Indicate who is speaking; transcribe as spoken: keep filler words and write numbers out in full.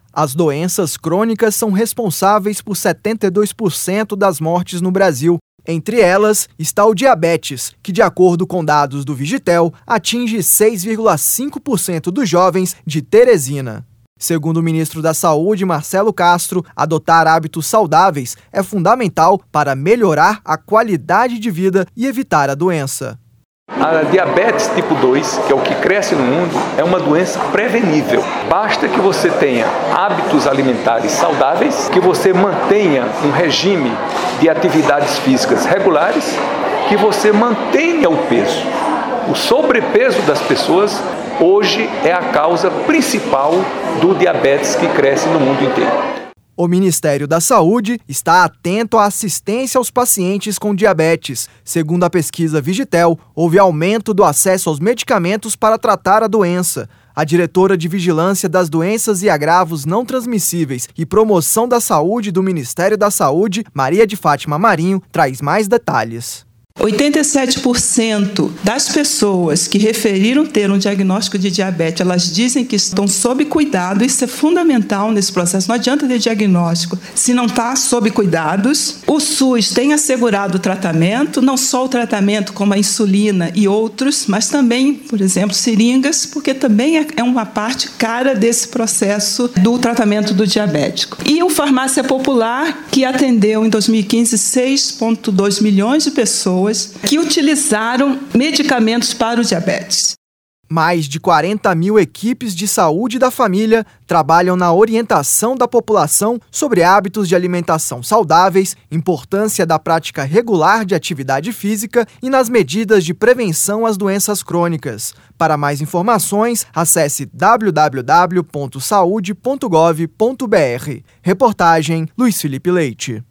Speaker 1: As doenças crônicas são responsáveis por setenta e dois por cento das mortes no Brasil. Entre elas está o diabetes, que, de acordo com dados do Vigitel, atinge seis vírgula cinco por cento dos jovens de Teresina. Segundo o ministro da Saúde, Marcelo Castro, adotar hábitos saudáveis é fundamental para melhorar a qualidade de vida e evitar a doença.
Speaker 2: A diabetes tipo dois, que é o que cresce no mundo, é uma doença prevenível. Basta que você tenha hábitos alimentares saudáveis, que você mantenha um regime de atividades físicas regulares, que você mantenha o peso. O sobrepeso das pessoas hoje é a causa principal do diabetes que cresce no mundo inteiro.
Speaker 1: O Ministério da Saúde está atento à assistência aos pacientes com diabetes. Segundo a pesquisa Vigitel, houve aumento do acesso aos medicamentos para tratar a doença. A diretora de Vigilância das Doenças e Agravos Não Transmissíveis e Promoção da Saúde do Ministério da Saúde, Maria de Fátima Marinho, traz mais detalhes.
Speaker 3: oitenta e sete por cento das pessoas que referiram ter um diagnóstico de diabetes, elas dizem que estão sob cuidado. Isso é fundamental nesse processo. Não adianta ter diagnóstico se não está sob cuidados. O SUS tem assegurado o tratamento, não só o tratamento como a insulina e outros, mas também, por exemplo, seringas, porque também é uma parte cara desse processo do tratamento do diabético. E o Farmácia Popular, que atendeu em dois mil e quinze seis vírgula dois milhões de pessoas que utilizaram medicamentos para o diabetes.
Speaker 1: Mais de quarenta mil equipes de saúde da família trabalham na orientação da população sobre hábitos de alimentação saudáveis, importância da prática regular de atividade física e nas medidas de prevenção às doenças crônicas. Para mais informações, acesse w w w ponto saude ponto gov ponto b r. Reportagem Luiz Felipe Leite.